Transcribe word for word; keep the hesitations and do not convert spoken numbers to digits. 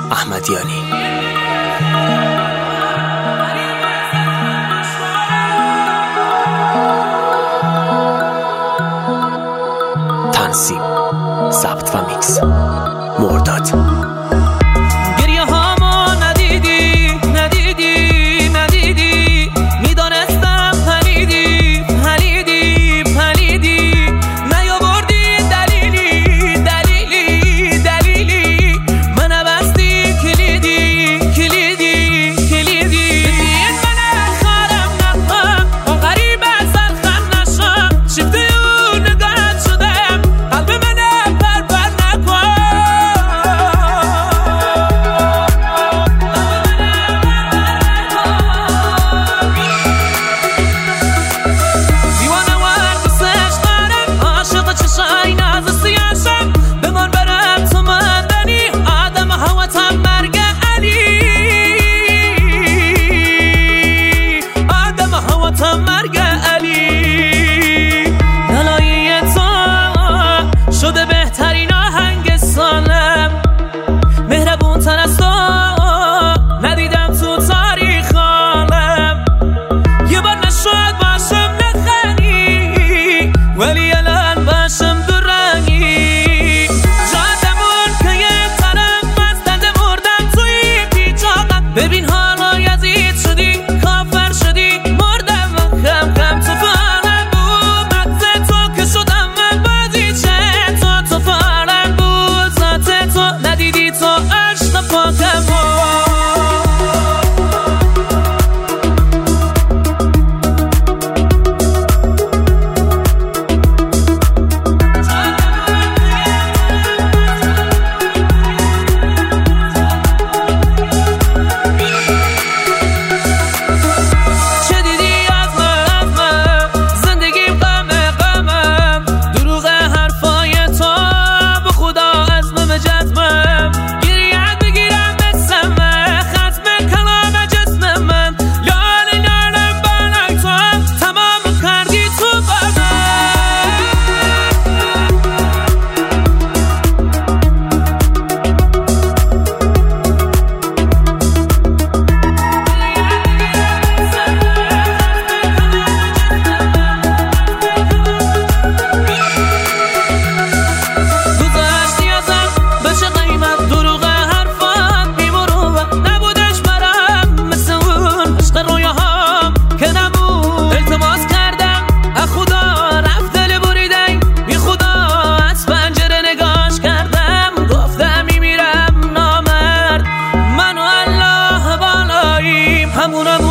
احمدیانی. تنظیم، ضبط و میکس مرداد. گریه هامو ندیدی ندیدی ندیدی، میدانستم پلیدی پلیدی پلیدی، نیاوردی دلیلی دلیلی دلیلی، من بستی کلیدی کلیدی کلیدی. بدین من خارم نخوام و غریب از الخم نشم، شفته اون نگاهت شدم قلب من پر پر نکن. دیوانه ور دوستش دارم، عاشق چشای ناز سیاشم، بمان برم تو مندنی آدم هواتم مرگ علی، آدم هواتم مرگ علی. دلایی تو شده بهترین آهنگ سالم، مهربون تر از تو ندیدم تو تاریخ عالم. یه بار نشد باشم نخنی، ولی الان باشم دو رنگی. جادمون که یه ترم بستنده مردم توی بیچاقت، ببین حالا یزید شدی کافر شدی مردم من خم خم. تو فارم بود مدز تو که شدم من بازیچه تو، تو فارم بود ذات تو ندیدی تو عشق پاکم بود. چه دیدی از من از من، زندگیم غمه غمم، دروغ حرفای تو به خدا عزمم جزمم. گریت بگیرم بسمه ختم کلام جسم من، لال لالم بالای تو تمام کردی تو بر گذاشتی ازم به چه قیمت، دروغ حرفات بی‌مروت نبودش برم، مثل اون عشق رویاهام که نبود. التماس کردم از خدا رفت دل بریدن، بی خدا از پنجره نگاش کردم، گفتم میمیرم نامرد. من و الله بالاییم همونم